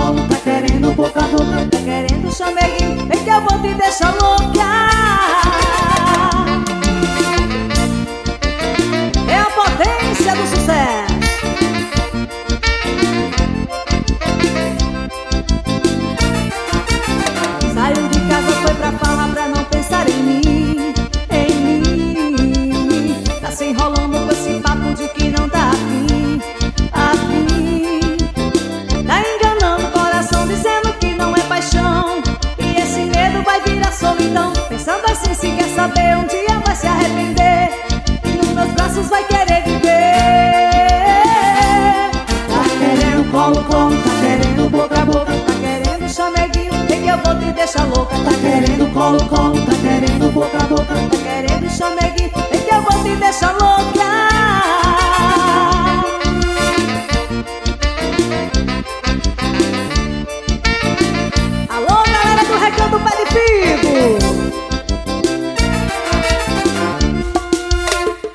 colo, tá querendo boca a boca, tá querendo chameguinho, vem que eu vou te deixar louca. É a potência do sucesso. Saiu de casa, foi pra falar pra não pensar em mim, em mim. Tá se enrolando com esse papo de que não tá afim, afim. Tá enganando o coração dizendo que não é paixão, e esse medo vai virar solidão. Pensando assim, se quer saber, um dia vai se arrepender e nos meus braços vai querer viver. Tá querendo colo, colo, tá querendo boca a boca, tá querendo chameguinho, vem que eu vou te deixar louca. Tá querendo colo, colo, tá querendo boca a boca, tá querendo chameguinho.